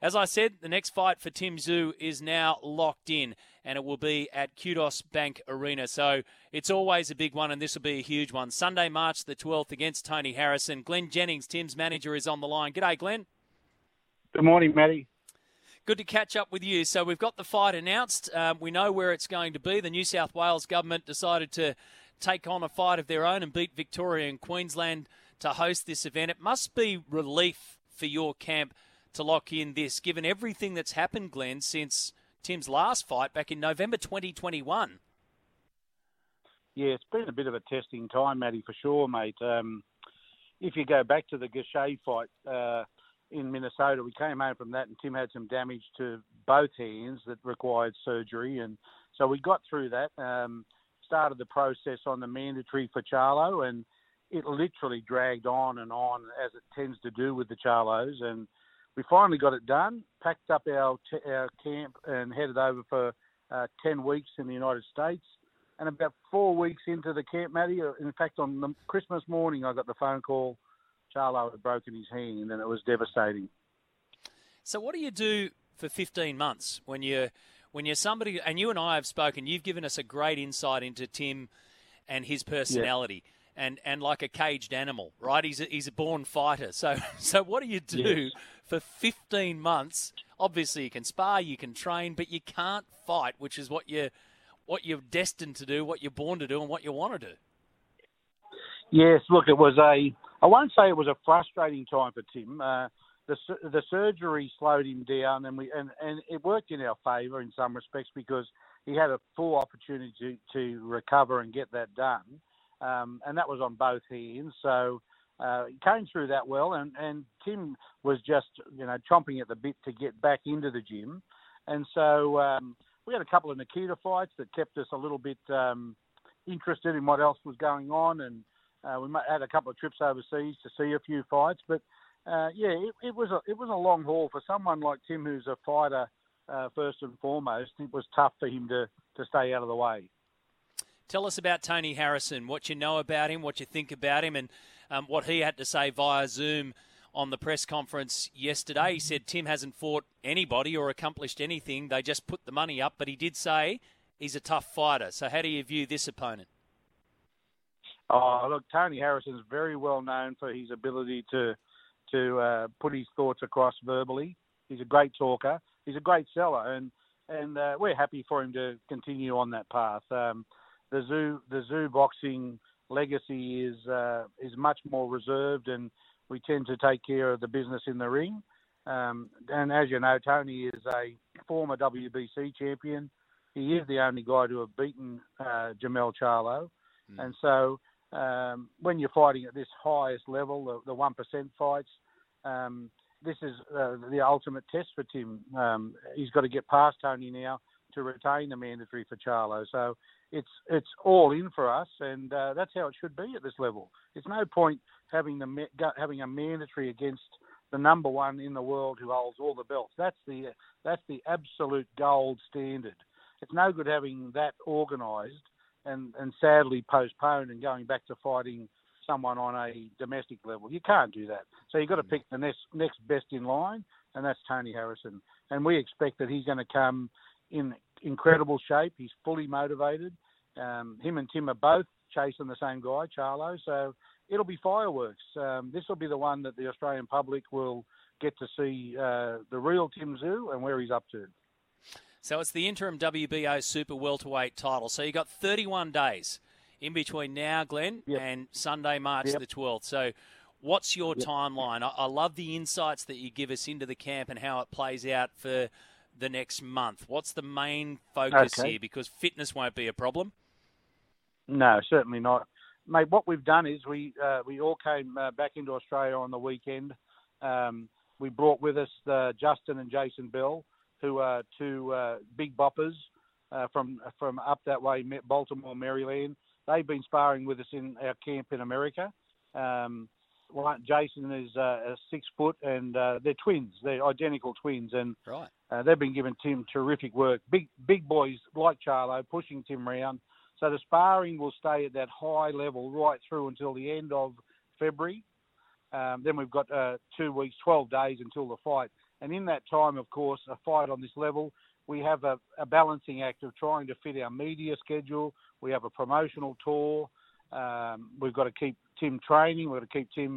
as I said, the next fight for Tim Tszyu is now locked in, and it will be at Kudos Bank Arena. So it's always a big one, and this will be a huge one. Sunday, March the 12th against Tony Harrison. Glenn Jennings, Tim's manager, is on the line. G'day, Glenn. Good morning, Matty. Good to catch up with you. So we've got the fight announced. We know where it's going to be. The New South Wales government decided to take on a fight of their own and beat Victoria and Queensland to host this event. It must be relief for your camp to lock in this, given everything that's happened, Glenn, since Tim's last fight back in November 2021. Yeah, it's been a bit of a testing time, Matty, for sure, mate. If you go back to the Gachet fight in Minnesota, we came home from that and Tim had some damage to both hands that required surgery. And so we got through that, started the process on the mandatory for Charlo, and it literally dragged on, as it tends to do with the Charlos. And we finally got it done, packed up our camp and headed over for 10 weeks in the United States. And about 4 weeks into the camp, Matty, in fact, on the Christmas morning, I got the phone call, Charlo had broken his hand, and it was devastating. So what do you do for 15 months when you're somebody, and you and I have spoken, you've given us a great insight into Tim and his personality. Yeah. And like a caged animal, right? He's a born fighter. So what do you do for 15 months? Obviously, you can spar, you can train, but you can't fight, which is what you're destined to do, what you're born to do, and what you want to do. Yes, look, I won't say it was a frustrating time for Tim. The surgery slowed him down, and it worked in our favour in some respects because he had a full opportunity to recover and get that done. And that was on both hands. So he came through that well, and Tim was just, chomping at the bit to get back into the gym. And so we had a couple of Nikita fights that kept us a little bit interested in what else was going on, and we had a couple of trips overseas to see a few fights. But it was a long haul for someone like Tim, who's a fighter first and foremost. It was tough for him to stay out of the way. Tell us about Tony Harrison, what you know about him, what you think about him, and what he had to say via Zoom on the press conference yesterday. He said Tim hasn't fought anybody or accomplished anything. They just put the money up, but he did say he's a tough fighter. So how do you view this opponent? Oh, look, Tony Harrison's very well known for his ability to put his thoughts across verbally. He's a great talker. He's a great seller, and we're happy for him to continue on that path. The Tszyu boxing legacy is much more reserved, and we tend to take care of the business in the ring. And as you know, Tony is a former WBC champion. He is the only guy to have beaten Jermell Charlo. And so when you're fighting at this highest level, the 1% fights, this is the ultimate test for Tim. He's got to get past Tony now to retain the mandatory for Charlo. So it's all in for us, and that's how it should be at this level. It's no point having a mandatory against the number one in the world who holds all the belts. That's the absolute gold standard. It's no good having that organised and sadly postponed and going back to fighting someone on a domestic level. You can't do that. So you've got to pick the next best in line, and that's Tony Harrison. And we expect that he's going to come in incredible shape. He's fully motivated. Him and Tim are both chasing the same guy, Charlo. So it'll be fireworks. This will be the one that the Australian public will get to see the real Tim Tszyu and where he's up to. So it's the interim WBO Super Welterweight title. So you've got 31 days in between now, Glenn, and Sunday, March the 12th. So what's your timeline? I love the insights that you give us into the camp and how it plays out for the next month. What's the main focus here? Because fitness won't be a problem. No, certainly not. Mate, what we've done is we all came back into Australia on the weekend. We brought with us Justin and Jason Bell, who are two big boppers from up that way, Baltimore, Maryland. They've been sparring with us in our camp in America. Jason is 6 foot, and they're twins. They're identical twins, and they've been giving Tim terrific work. Big boys like Charlo, pushing Tim round. So the sparring will stay at that high level right through until the end of February. Then we've got 2 weeks, 12 days until the fight. And in that time, of course, a fight on this level, we have a balancing act of trying to fit our media schedule. We have a promotional tour. We've got to keep Tim training. We've got to keep Tim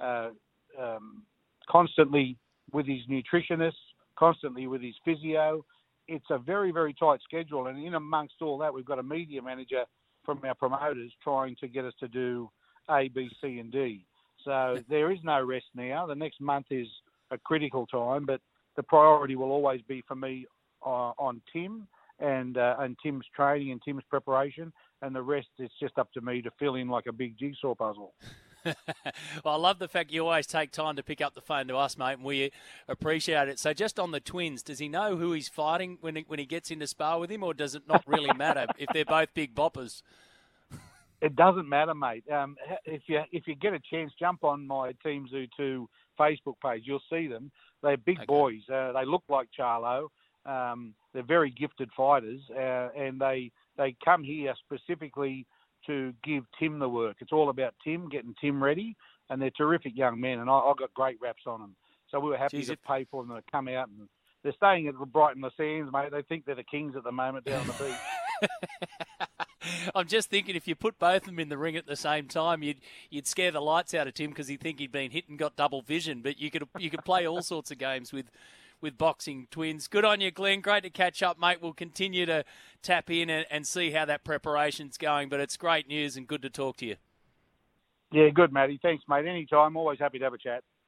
constantly with his nutritionist, constantly with his physio. It's a very, very tight schedule. And in amongst all that, we've got a media manager from our promoters trying to get us to do A, B, C, and D. So there is no rest now. The next month is a critical time, but the priority will always be for me on Tim and Tim's training and Tim's preparation, and the rest is just up to me to fill in like a big jigsaw puzzle. Well, I love the fact you always take time to pick up the phone to us, mate, and we appreciate it. So just on the twins, does he know who he's fighting when he gets into spar with him, or does it not really matter if they're both big boppers? It doesn't matter, mate. If you get a chance, jump on my Team Zoo 2 Facebook page. You'll see them. They're big boys. They look like Charlo. They're very gifted fighters, and they come here specifically to give Tim the work. It's all about Tim, getting Tim ready, and they're terrific young men, and I got great raps on them. So we were happy to pay for them to come out, and they're staying at Brighton Le Sands, mate. They think they're the kings at the moment down on the beach. I'm just thinking if you put both of them in the ring at the same time, you'd scare the lights out of Tim because he'd think he'd been hit and got double vision. But you could play all sorts of games with boxing twins. Good on you, Glenn. Great to catch up, mate. We'll continue to tap in and see how that preparation's going. But it's great news and good to talk to you. Yeah, good, Matty. Thanks, mate. Anytime. Always happy to have a chat.